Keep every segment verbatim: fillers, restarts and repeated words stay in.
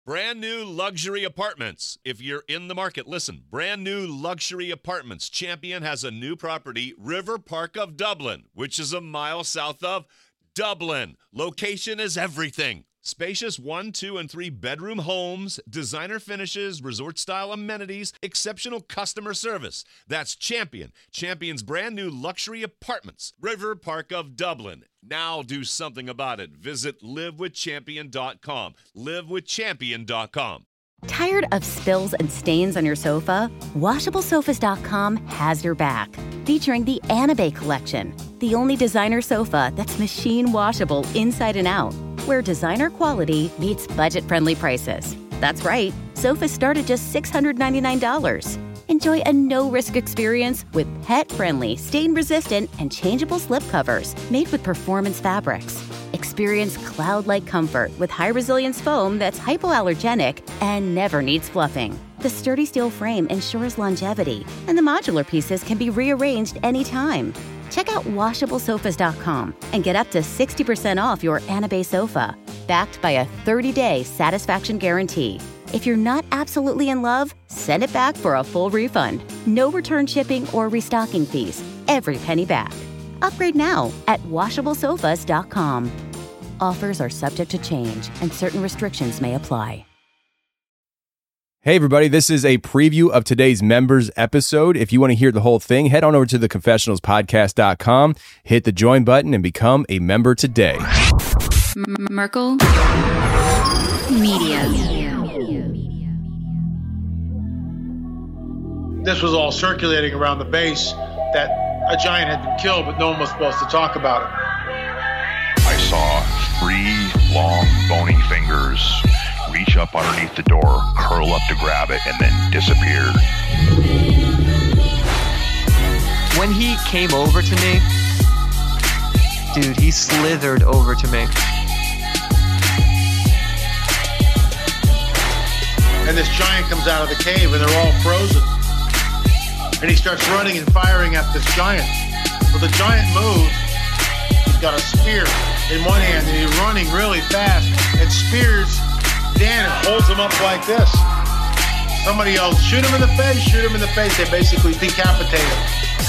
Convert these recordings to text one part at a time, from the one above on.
Brand new luxury apartments. If you're in the market, listen. Brand new luxury apartments. Champion has a new property, River Park of Dublin, which is a mile south of Dublin. Location is everything. Spacious one, two, and three bedroom homes, designer finishes, resort-style amenities, exceptional customer service. That's Champion. Champion's brand new luxury apartments. River Park of Dublin. Now do something about it. Visit live with champion dot com. live with champion dot com. Tired of spills and stains on your sofa? washable sofas dot com has your back. Featuring the Anabay collection, the only designer sofa that's machine washable inside and out, where designer quality meets budget-friendly prices. That's right, sofas start at just six hundred ninety-nine dollars. Enjoy a no-risk experience with pet-friendly, stain-resistant, and changeable slipcovers made with performance fabrics. Experience cloud-like comfort with high-resilience foam that's hypoallergenic and never needs fluffing. The sturdy steel frame ensures longevity, and the modular pieces can be rearranged anytime. Check out washable sofas dot com and get up to sixty percent off your Anabay sofa, backed by a thirty-day satisfaction guarantee. If you're not absolutely in love, send it back for a full refund. No return shipping or restocking fees. Every penny back. Upgrade now at washable sofas dot com. Offers are subject to change, and certain restrictions may apply. Hey everybody, this is a preview of today's members episode. If you want to hear the whole thing, head on over to the confessionals podcast dot com, hit the join button, and become a member today. M- Merkel Media. This was all circulating around the base that a giant had been killed, but no one was supposed to talk about it. I saw three long, bony fingers reach up underneath the door, curl up to grab it, and then disappear. When he came over to me, dude, he slithered over to me. And this giant comes out of the cave, and they're all frozen. And he starts running and firing at this giant. Well, the giant moves. He's got a spear in one hand, and he's running really fast and spears Dan and holds him up like this. Somebody yells, shoot him in the face, shoot him in the face. They basically decapitate him.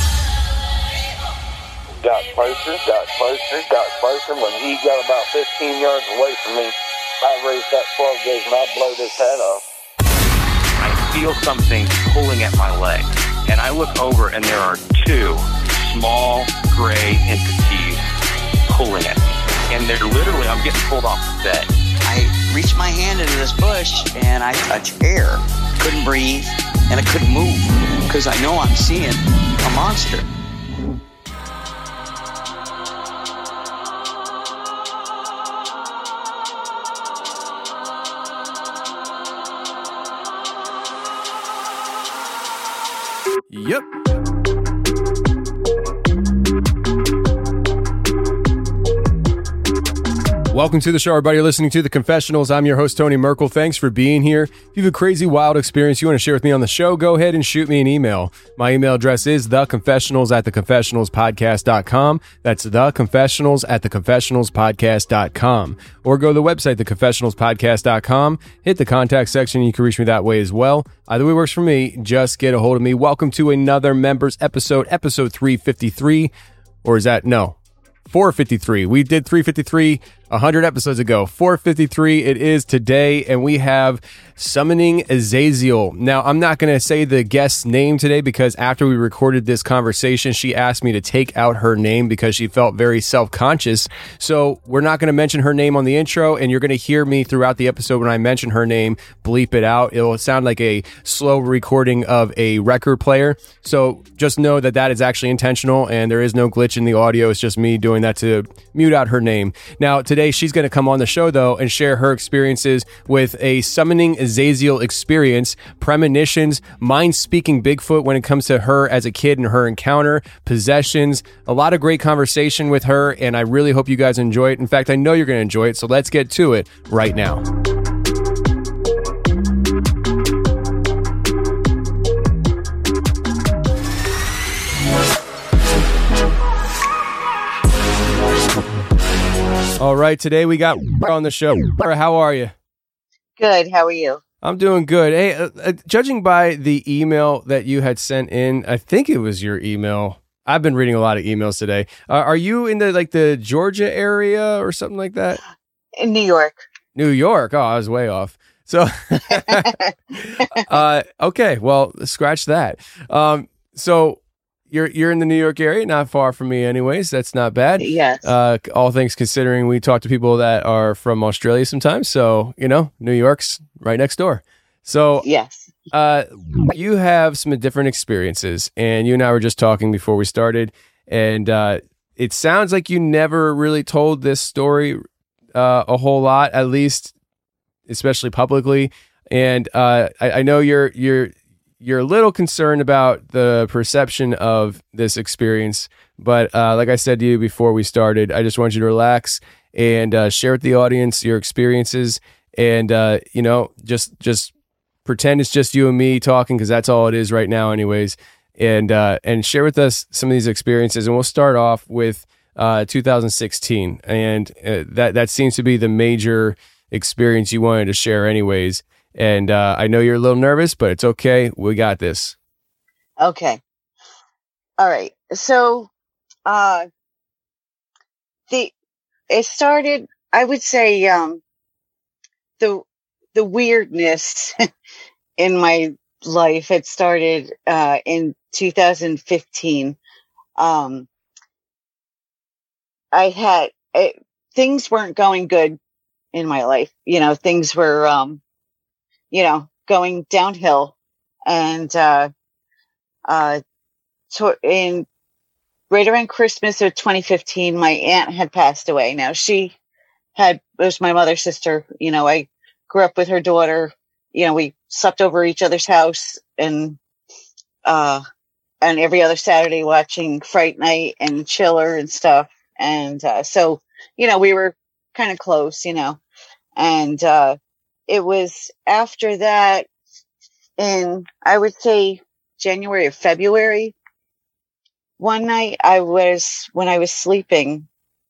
Got closer, got closer, got closer. When he got about fifteen yards away from me, I raised that twelve gauge and I blowed his head off. I feel something pulling at my leg, and I look over and there are two small gray entities pulling at me. And they're literally, I'm getting pulled off the bed. I reached my hand into this bush and I touched air. Couldn't breathe and I couldn't move because I know I'm seeing a monster. Yep. Welcome to the show, everybody. You're listening to The Confessionals. I'm your host, Tony Merkel. Thanks for being here. If you have a crazy, wild experience you want to share with me on the show, go ahead and shoot me an email. My email address is theconfessionals at theconfessionalspodcast dot com. That's theconfessionals at theconfessionalspodcast dot com. Or go to the website, the confessionals podcast dot com. Hit the contact section. You can reach me that way as well. Either way works for me. Just get a hold of me. Welcome to another members episode, episode three fifty-three. Or is that, no, four fifty-three. We did three fifty-three one hundred episodes ago. four fifty-three it is today, and we have Summoning Azazel. Now, I'm not going to say the guest's name today because after we recorded this conversation, she asked me to take out her name because she felt very self-conscious. So we're not going to mention her name on the intro, and you're going to hear me throughout the episode when I mention her name, bleep it out. It will sound like a slow recording of a record player. So just know that that is actually intentional, and there is no glitch in the audio. It's just me doing that to mute out her name. Now, today, she's going to come on the show, though, and share her experiences with a Summoning Azazel experience, premonitions, mind-speaking Bigfoot when it comes to her as a kid and her encounter, possessions, a lot of great conversation with her, and I really hope you guys enjoy it. In fact, I know you're going to enjoy it, so let's get to it right now. All right, today we got on the show. How are you? Good. How are you? I'm doing good. Hey, uh, uh, judging by the email that you had sent in, I think it was your email. I've been reading a lot of emails today. Uh, are you in the like the Georgia area or something like that? In New York. New York. Oh, I was way off. So, uh, okay. Well, scratch that. Um, so you're you're in the New York area, not far from me, anyways. That's not bad. Yes. Uh, all things considering, we talk to people that are from Australia sometimes. So you know, New York's right next door. So yes. Uh, you have some different experiences, and you and I were just talking before we started, and uh, it sounds like you never really told this story uh, a whole lot, at least, especially publicly. And uh, I, I know you're you're you're a little concerned about the perception of this experience, but uh, like I said to you before we started, I just want you to relax and uh, share with the audience your experiences, and uh, you know, just just. pretend it's just you and me talking, because that's all it is right now anyways, and uh and share with us some of these experiences. And we'll start off with uh two thousand sixteen, and uh, that that seems to be the major experience you wanted to share anyways. And uh I know you're a little nervous, but it's okay, we got this. Okay. All right. So uh the it started, I would say, um the the weirdness in my life had started uh, in two thousand fifteen. Um, I had it, things weren't going good in my life. You know, things were, um, you know, going downhill. And uh, uh, to, in right around Christmas of twenty fifteen, my aunt had passed away. Now she had was my mother's sister. You know, I grew up with her daughter. You know, we slept over each other's house, and uh, and every other Saturday watching Fright Night and Chiller and stuff. And uh, so, you know, we were kind of close, you know. And uh, it was after that, in, I would say, January or February, one night I was, when I was sleeping,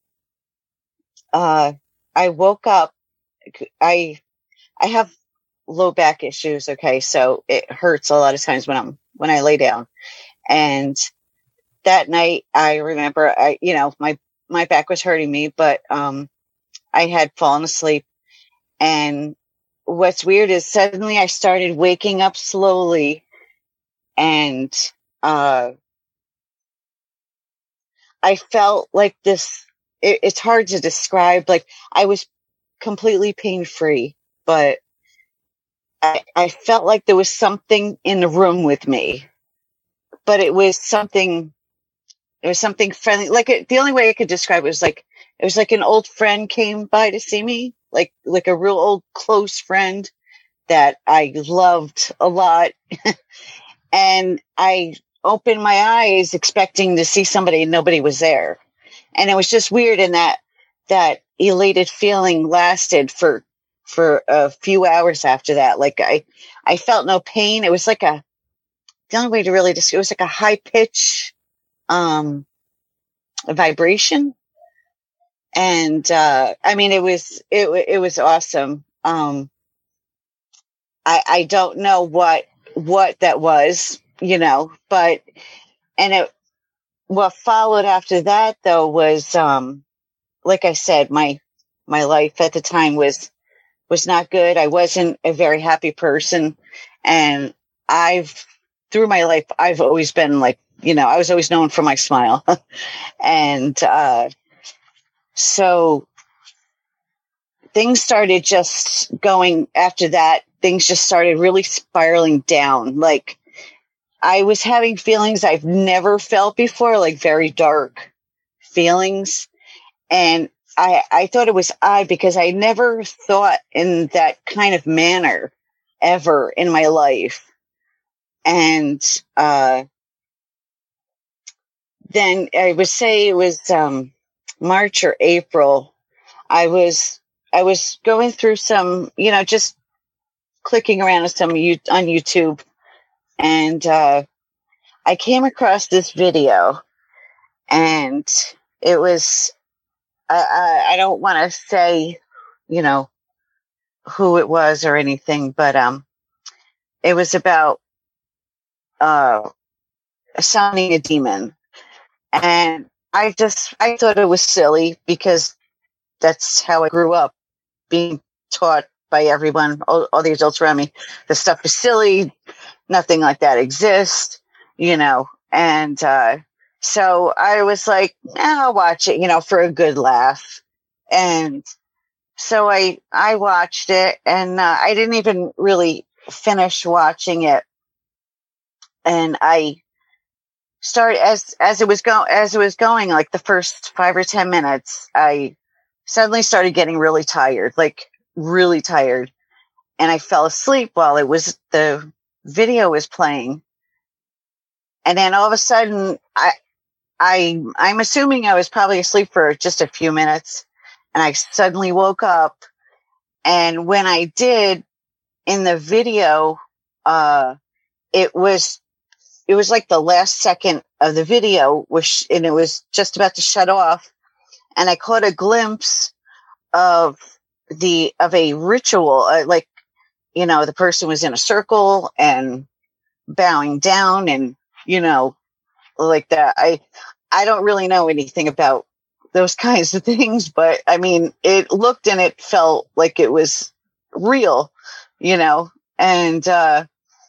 uh, I woke up. I I have low back issues. Okay. So it hurts a lot of times when I'm, when I lay down. And that night I remember I, you know, my, my back was hurting me, but, um, I had fallen asleep. And what's weird is suddenly I started waking up slowly, and, uh, I felt like this, it, it's hard to describe. Like I was completely pain free, but I, I felt like there was something in the room with me, but it was something, it was something friendly. Like it, the only way I could describe it was like, it was like an old friend came by to see me, like, like a real old close friend that I loved a lot. And I opened my eyes expecting to see somebody, and nobody was there. And it was just weird. And that, that elated feeling lasted for for a few hours after that. Like I, I felt no pain. It was like a, the only way to really describe, it was like a high pitch, um, a vibration. And, uh, I mean, it was, it, it was awesome. Um, I, I don't know what, what that was, you know, but, and it, what followed after that though was, um, like I said, my, my life at the time was, was not good. I wasn't a very happy person. And I've, through my life, I've always been like, you know, I was always known for my smile. And, uh, so things started just going after that. Things just started really spiraling down. Like I was having feelings I've never felt before, like very dark feelings. And I, I thought it was I, because I never thought in that kind of manner ever in my life. And, uh, then I would say it was, um, March or April. I was, I was going through some, you know, just clicking around on some on YouTube, and, uh, I came across this video, and it was, I, I, I don't want to say, you know, who it was or anything, but um, it was about uh, summoning a demon. And I just, I thought it was silly because that's how I grew up, being taught by everyone, all, all the adults around me. The stuff is silly. Nothing like that exists, you know. And uh, so I was like, eh, I'll watch it, you know, for a good laugh. And so I, I watched it, and uh, I didn't even really finish watching it. And I started as, as it was go, as it was going, like the first five or ten minutes, I suddenly started getting really tired, like really tired. And I fell asleep while it was, the video was playing. And then all of a sudden, I, I, I'm assuming I was probably asleep for just a few minutes, and I suddenly woke up. And when I did, in the video, uh, it was, it was like the last second of the video, which, and it was just about to shut off. And I caught a glimpse of the, of a ritual, uh, like, you know, the person was in a circle and bowing down, and, you know, like that. I, I don't really know anything about those kinds of things, but I mean, it looked and it felt like it was real, you know, and, uh,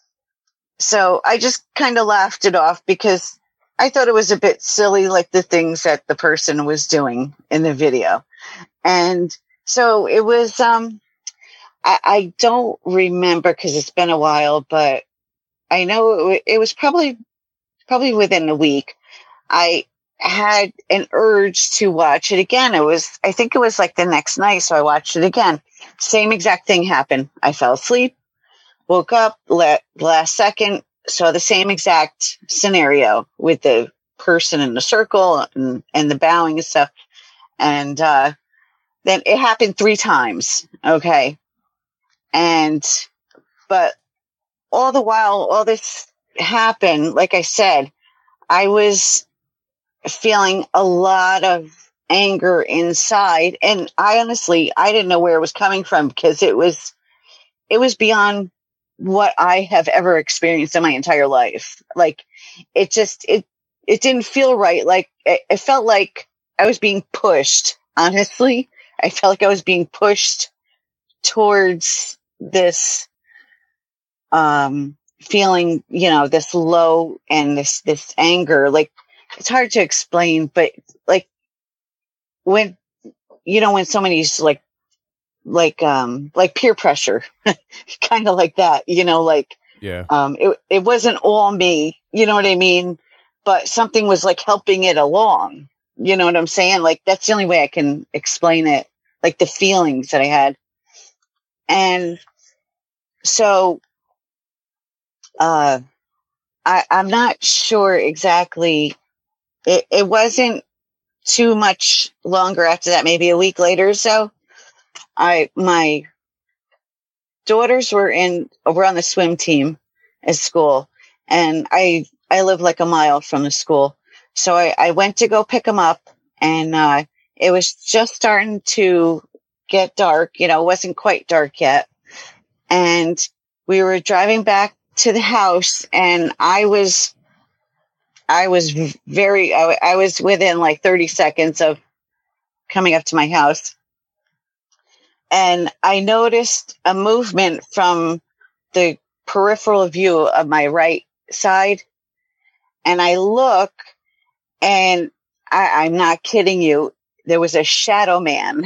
so I just kind of laughed it off because I thought it was a bit silly, like the things that the person was doing in the video. And so it was, um, I, I don't remember because it's been a while, but I know it, it was probably, probably within a week. I had an urge to watch it again. It was, I think it was like the next night. So I watched it again. Same exact thing happened. I fell asleep, woke up let, last second, saw the same exact scenario with the person in the circle and, and the bowing and stuff. And, uh, then it happened three times. Okay. And, but all the while, all this happened, like I said, I was feeling a lot of anger inside. And I honestly, I didn't know where it was coming from because it was, it was beyond what I have ever experienced in my entire life. Like it just, it, it didn't feel right. Like it, it felt like I was being pushed. Honestly, I felt like I was being pushed towards this, um, feeling, you know, this low and this, this anger. Like it's hard to explain, but like when, you know, when somebody's like, like, um, like peer pressure, kind of like that, you know, like, yeah, um, it, it wasn't all me, you know what I mean? But something was like helping it along. You know what I'm saying? Like, that's the only way I can explain it. Like the feelings that I had. And so, uh, I, I'm not sure exactly. It, it wasn't too much longer after that, maybe a week later or so. I, my daughters were in, were on the swim team at school, and I, I live like a mile from the school. So I, I went to go pick them up, and, uh, it was just starting to get dark. You know, it wasn't quite dark yet. And we were driving back to the house, and I was, I was very, I, I was within like thirty seconds of coming up to my house. And I noticed a movement from the peripheral view of my right side. And I look, and I, I'm not kidding you, there was a shadow man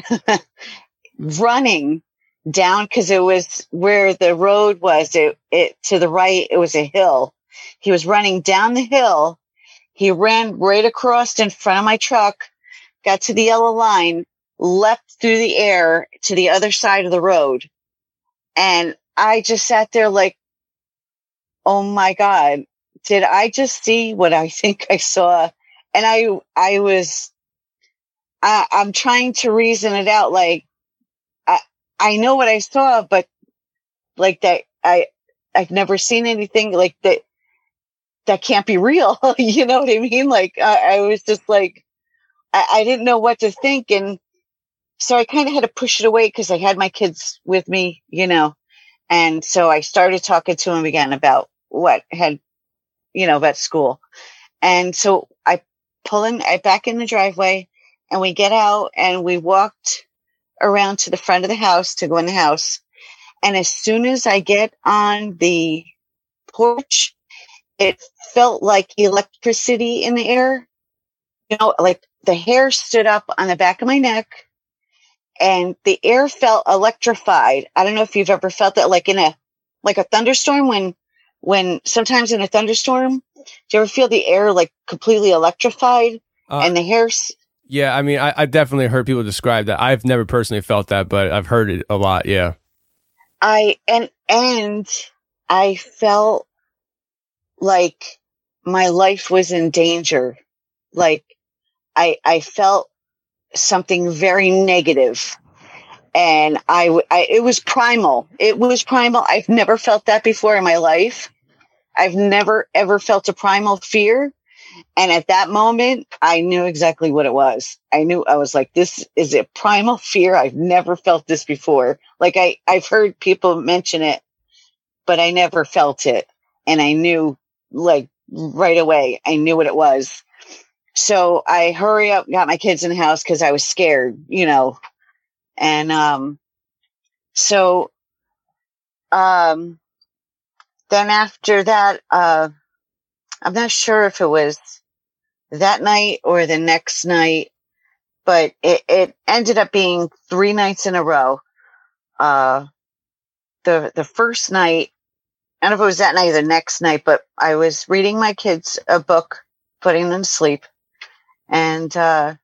running down, because it was where the road was. It, it to the right, it was a hill. He was running down the hill. He ran right across in front of my truck, got to the yellow line, leapt through the air to the other side of the road. And I just sat there like, oh my God, did I just see what I think I saw? And I, I was, I, I'm trying to reason it out. Like, I, I know what I saw, but like that, I, I've never seen anything like that. That can't be real. You know what I mean? Like, I, I was just like, I, I didn't know what to think. And so I kind of had to push it away because I had my kids with me, you know. And so I started talking to him again about what had, you know, about school. And so I pull in, I back in the driveway, and we get out and we walked around to the front of the house to go in the house. And as soon as I get on the porch, it felt like electricity in the air. You know, like the hair stood up on the back of my neck and the air felt electrified. I don't know if you've ever felt that, like in a, like a thunderstorm when, when sometimes in a thunderstorm, do you ever feel the air like completely electrified uh, and the hair? Yeah. I mean, I, I definitely heard people describe that. I've never personally felt that, but I've heard it a lot. Yeah. I, and, and I felt like my life was in danger. Like I, I felt something very negative, and I, I, it was primal. It was primal. I've never felt that before in my life. I've never ever felt a primal fear. And at that moment, I knew exactly what it was. I knew, I was like, this is a primal fear. I've never felt this before. Like I, I've heard people mention it, but I never felt it. And I knew, like right away, I knew what it was. So I hurry up, got my kids in the house because I was scared, you know. And um, so um, then after that, uh, I'm not sure if it was that night or the next night, but it, it ended up being three nights in a row. Uh, the the first night, I don't know if it was that night or the next night, but I was reading my kids a book, putting them to sleep. And uh,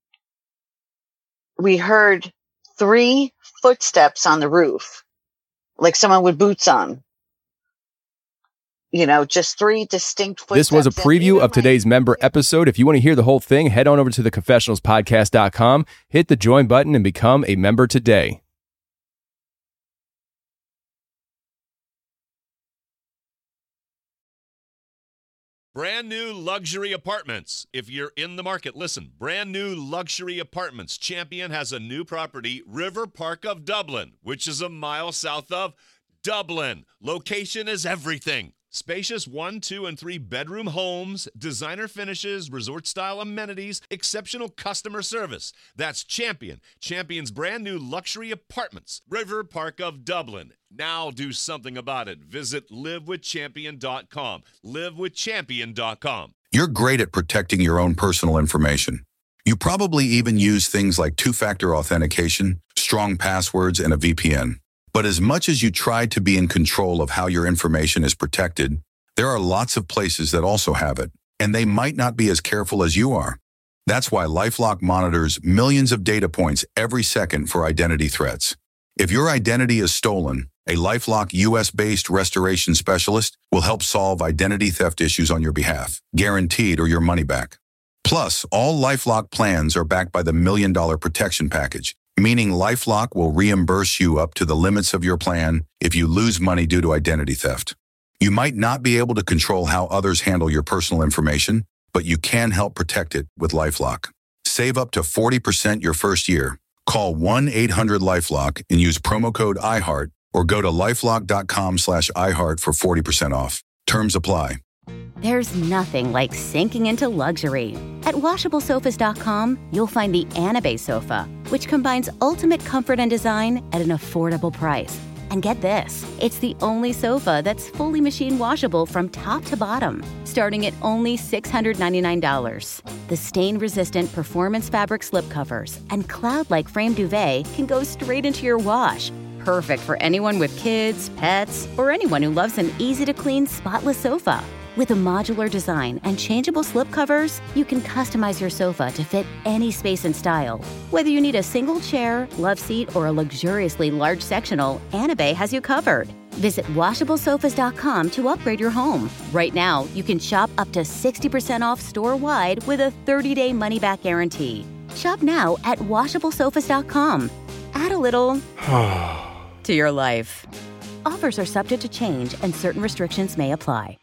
we heard three footsteps on the roof, like someone with boots on. You know, just three distinct footsteps. This was a preview of today's member episode. If you want to hear the whole thing, head on over to the confessionals podcast dot com, hit the join button, and become a member today. Brand new luxury apartments. If you're in the market, listen. Brand new luxury apartments. Champion has a new property, River Park of Dublin, which is a mile south of Dublin. Location is everything. Spacious one, two, and three bedroom homes, designer finishes, resort-style amenities, exceptional customer service. That's Champion. Champion's brand new luxury apartments, River Park of Dublin. Now do something about it. Visit live with champion dot com. live with champion dot com. You're great at protecting your own personal information. You probably even use things like two-factor authentication, strong passwords, and a V P N. But as much as you try to be in control of how your information is protected, there are lots of places that also have it, and they might not be as careful as you are. That's why LifeLock monitors millions of data points every second for identity threats. If your identity is stolen, a LifeLock U S-based restoration specialist will help solve identity theft issues on your behalf, guaranteed or your money back. Plus, all LifeLock plans are backed by the Million Dollar Protection Package, meaning LifeLock will reimburse you up to the limits of your plan if you lose money due to identity theft. You might not be able to control how others handle your personal information, but you can help protect it with LifeLock. Save up to forty percent your first year. Call one eight hundred LifeLock and use promo code iHeart or go to lifelock dot com slash iHeart for forty percent off. Terms apply. There's nothing like sinking into luxury. At washable sofas dot com, you'll find the Anabay sofa, which combines ultimate comfort and design at an affordable price. And get this, it's the only sofa that's fully machine washable from top to bottom, starting at only six hundred ninety-nine dollars. The stain-resistant performance fabric slipcovers and cloud-like frame duvet can go straight into your wash. Perfect for anyone with kids, pets, or anyone who loves an easy-to-clean, spotless sofa. With a modular design and changeable slipcovers, you can customize your sofa to fit any space and style. Whether you need a single chair, love seat, or a luxuriously large sectional, Anabay has you covered. Visit washable sofas dot com to upgrade your home. Right now, you can shop up to sixty percent off store-wide with a thirty-day money-back guarantee. Shop now at washable sofas dot com. Add a little to your life. Offers are subject to change and certain restrictions may apply.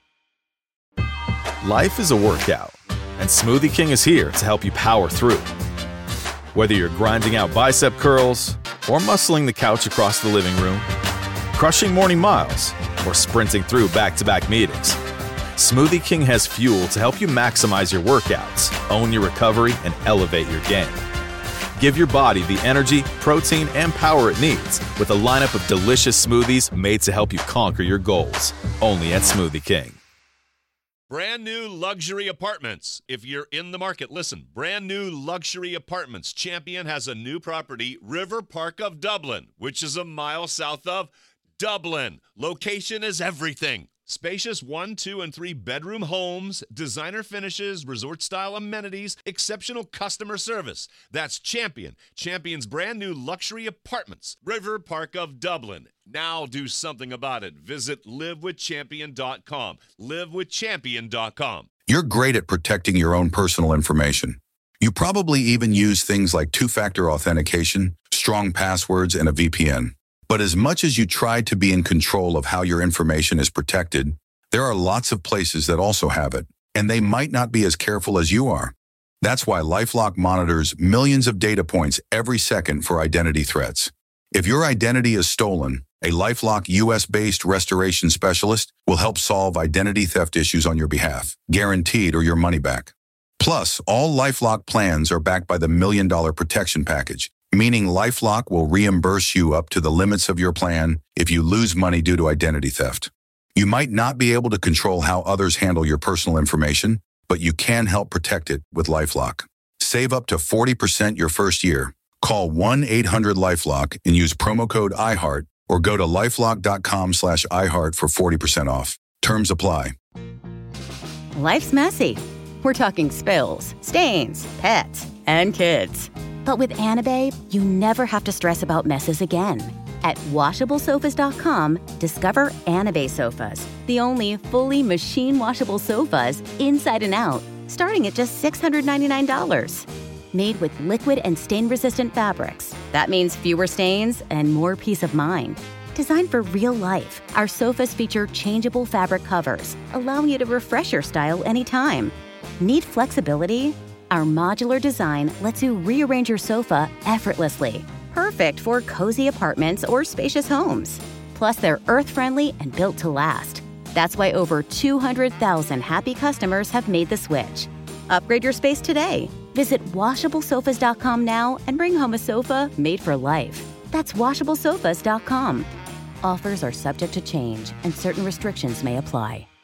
Life is a workout, and Smoothie King is here to help you power through. Whether you're grinding out bicep curls or muscling the couch across the living room, crushing morning miles, or sprinting through back-to-back meetings, Smoothie King has fuel to help you maximize your workouts, own your recovery, and elevate your game. Give your body the energy, protein, and power it needs with a lineup of delicious smoothies made to help you conquer your goals. Only at Smoothie King. Brand new luxury apartments. If you're in the market, listen. Brand new luxury apartments. Champion has a new property, River Park of Dublin, which is a mile south of Dublin. Location is everything. Spacious one, two, and three bedroom homes, designer finishes, resort-style amenities, exceptional customer service. That's Champion. Champion's brand new luxury apartments, River Park of Dublin. Now do something about it. Visit live with champion dot com. live with champion dot com. You're great at protecting your own personal information. You probably even use things like two-factor authentication, strong passwords, and a V P N. But as much as you try to be in control of how your information is protected, there are lots of places that also have it, and they might not be as careful as you are. That's why LifeLock monitors millions of data points every second for identity threats. If your identity is stolen, a LifeLock U S-based restoration specialist will help solve identity theft issues on your behalf, guaranteed or your money back. Plus, all LifeLock plans are backed by the Million Dollar Protection Package, meaning LifeLock will reimburse you up to the limits of your plan if you lose money due to identity theft. You might not be able to control how others handle your personal information, but you can help protect it with LifeLock. Save up to forty percent your first year. Call one eight hundred LifeLock and use promo code iHeart or go to lifelock.com slash iHeart for forty percent off. Terms apply. Life's messy. We're talking spills, stains, pets, and kids. But with Anabae, you never have to stress about messes again. At washable sofas dot com, discover Anabae sofas, the only fully machine-washable sofas inside and out, starting at just six hundred ninety-nine dollars. Made with liquid and stain-resistant fabrics. That means fewer stains and more peace of mind. Designed for real life, our sofas feature changeable fabric covers, allowing you to refresh your style anytime. Need flexibility? Our modular design lets you rearrange your sofa effortlessly. Perfect for cozy apartments or spacious homes. Plus, they're earth-friendly and built to last. That's why over two hundred thousand happy customers have made the switch. Upgrade your space today. Visit washable sofas dot com now and bring home a sofa made for life. That's washable sofas dot com. Offers are subject to change and certain restrictions may apply.